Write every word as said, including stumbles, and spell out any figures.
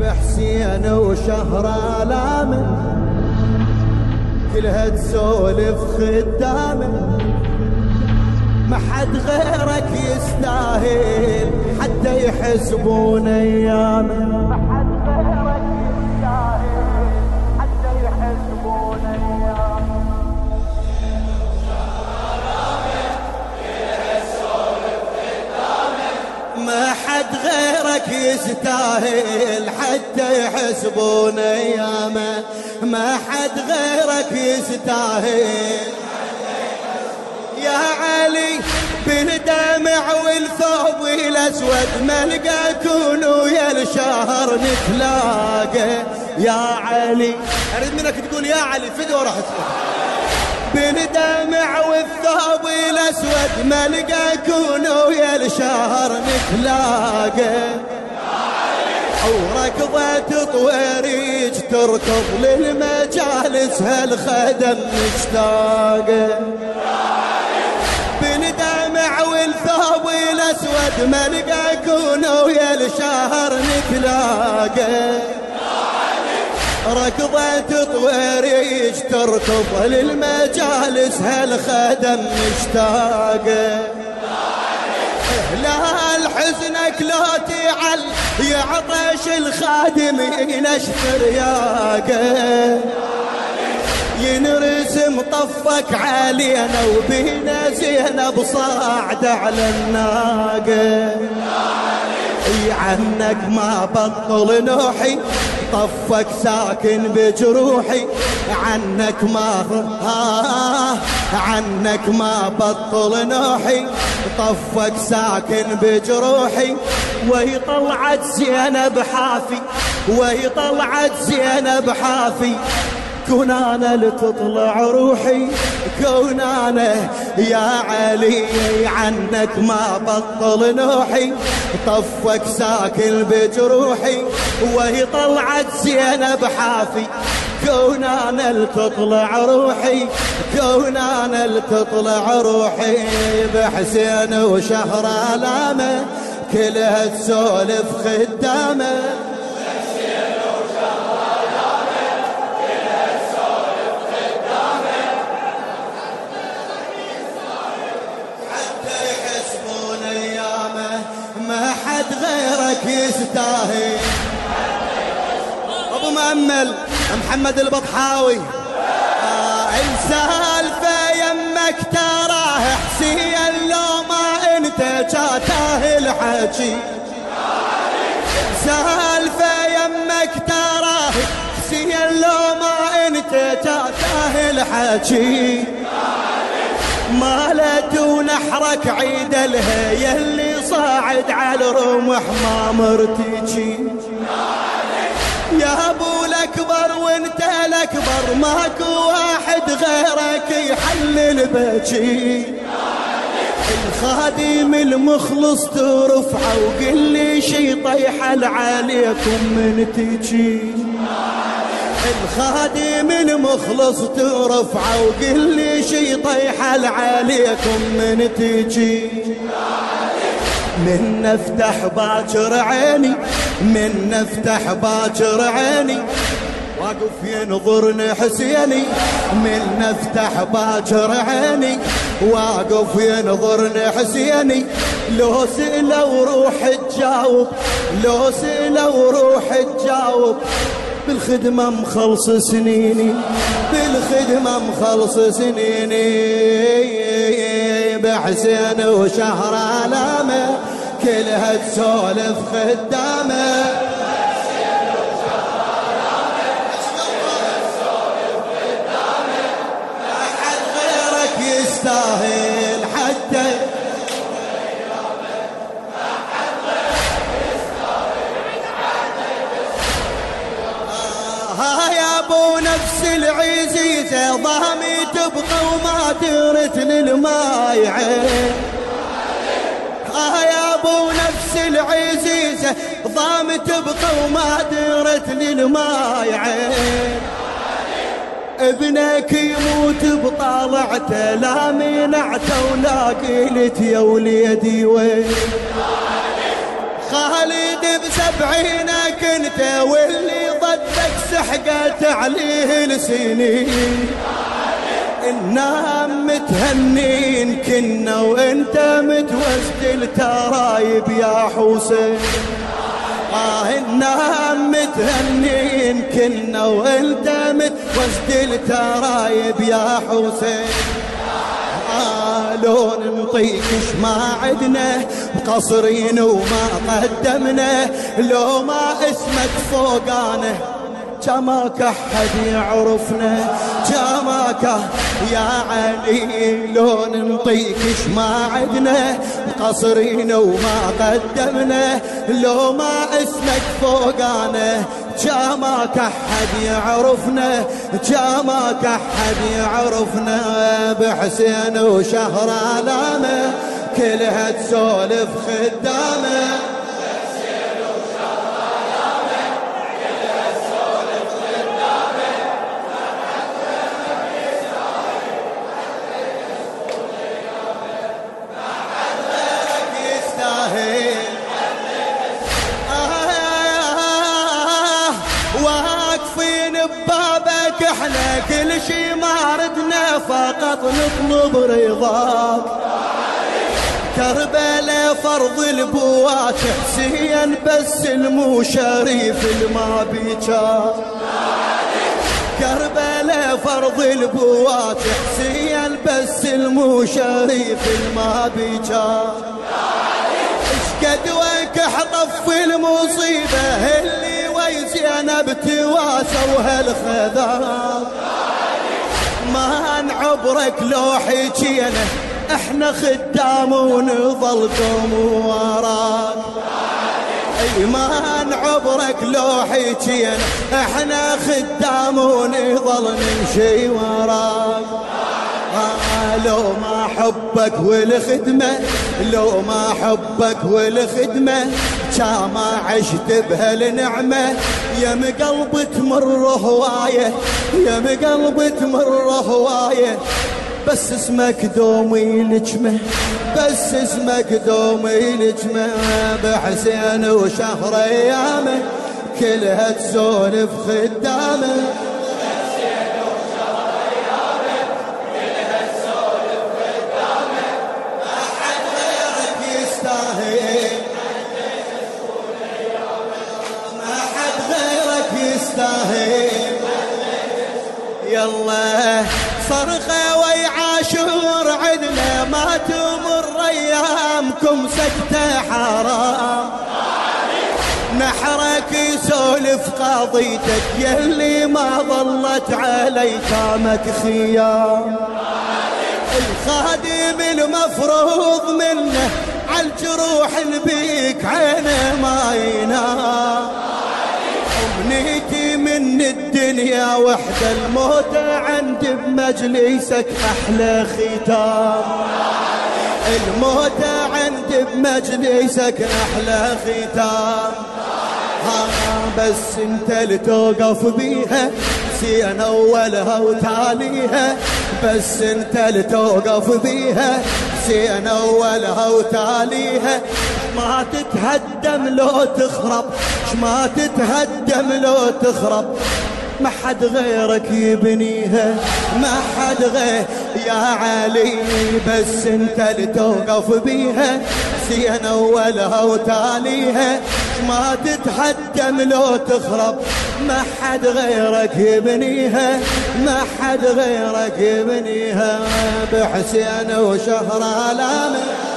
بحسين وشهر آلامه كلها تسولف خدامه، ما حد غيرك يستاهل حتى يحسبون ايامه، ما حد غيرك يستاهل حتى يحسبون ايامه. ما حد غيرك يستاهل حتى يحسبون ايامه، ما حد غيرك يستاهل يا علي. بالدمع والثوب الاسود ما لقاكون ويا الشهر نتلاقى يا علي. اريد منك تقول يا علي فدوه راح تسمع. بالدمع والثوب الاسود ما لقاكون ويا الشهر نتلاقى وركضة طويريج تركض للمجالس هالخدم مشتاقة. بالدمع والثوب الاسود ما لقاكون ويا الشهر نتلاقى ركضة طويريج تركض للمجالس هالخدم مشتاقة. لا الحزنك لو تعل يعطش الخادم ينشفر ياقه، ينرسم طفك علينا وبينا زينب صاعد على الناقه. اي عنك ما بطل نوحي طفك ساكن بجروحي، عنك ما آه عنك ما بطل نوحي طفك ساكن بجروحي. وهي طلعت زينب حافي وهي طلعت زينب حافي كون انا لتطلع روحي كون انا يا علي. عنك ما بطل نوحي طفك ساكن بجروحي وهي طلعت زينب حافي كون انا لتطلع روحي كون انا لتطلع روحي. بحسين وشهر آلامه كلها تسولف خدامه، ما حد غيرك يستاهل. ابو مأمل محمد البطحاوي آه السالفه يمك تراه حسين لو ما انت جاته الحكي. سالفه يمك تراه حسين لو ما انت جاته الحكي. مالت ونحرك عيد لها يلي صاعد على رمح ما مرتجي. يا ابو الاكبر وانت الاكبر ماكو واحد غيرك يحلل بجي. الخادم المخلص ترفعه وقل لي شي طيحل عليكم من تجي. الخادم المخلص ترفعه وقل لي شي طيحل عليكم من تجي. من نفتح باكر عيني من نفتح باكر عيني واقف ينظرني حسيني. من نفتح باكر عيني واقف ينظرني حسيني. لو سئلوا روح تجاوب لو سئلوا روح تجاوب. بالخدمة مخلص سنيني بالخدمة مخلص سنيني. بحسين وشهر آلامه كلها تسولف خدامه. بحسين وشهر آلامه كلها تسولف خدامه. ما حد غيرك يستاهل حتى نفس العزيزة ضامي تبقى وما درت للماي عين. آه يا ابو نفس العزيزة ضامي تبقى وما درت للماي عين. ابنك يموت بطالعته لا منعته ولا قلت يا وليدي وين. خالد بسبعينك انت واللي ضدك سحقت عليه السنين. النام متهنين كنا وانت متوسد الترايب يا حسين. آه النام متهنين كنا وانت متوسد الترايب يا حسين. آه لو نطيق ما عدنا بقصرين وما قدمنا، لو ما اسمك فوقانا جماك أحد يعرفنا، جماك يا علي. لو نطيقش ما عدنا قصرين وما قدمنا، لو ما اسمك فوقانا جماك أحد يعرفنا، جماك أحد يعرفنا. بحسين وشهر علامة كلها تسولف خدامه، واقفين ببابك احنا كل شي ما ردنا فقط نطلب رضاك. كربلاء فرض البوات حسين بس المو شريف الما بيجا، كربلاء فرض البوات حسين بس المو شريف الما بيجا. اشقد وكح طف المصيبة اللي زينب تواسوا هالخذاب. ما نعبرك لو حكينا احنا خدام ونظل قوم وراك. اي ما نعبرك لو حكينا احنا خدام ونظل نمشي وراك. آه لو ما حبك والخدمة، لو ما حبك والخدمة ما عشت بهالنعمة. يا مقلب تمر هواية، يا مقلب تمر هواية، بس اسمك دومي لجمة، بس اسمك دومي لجمة. بحسين وشهر ايامه كلها تسولف خدامه، يلا صرخة ويعاشور عدنا ما تمر ايامكم سكتة حرام. نحرك يسولف قضيتك يلي ما ظلت علي كامك خيام. الخادم المفروض منه عالجروح البيك عينه ما ينام. أمنيتي من الدنيا وحدة الموت عندي بمجلسك أحلى ختام. الموت عندي بمجلسك أحلى ختام. ها بس انت اللي توقف بيها سين أولها وتاليها، بس انت اللي توقف بيها سين أولها وتاليها. ما تتهدم لو تخرب، ما تتهدم لو تخرب، ما حد غيرك يبنيها، ما حد غير يا علي. بس انت اللي توقف بيها سين أولها وتاليها. ما تتهدم لو تخرب، ما حد غيرك يبنيها، ما حد غيرك يبنيها. بحسين وشهر علامه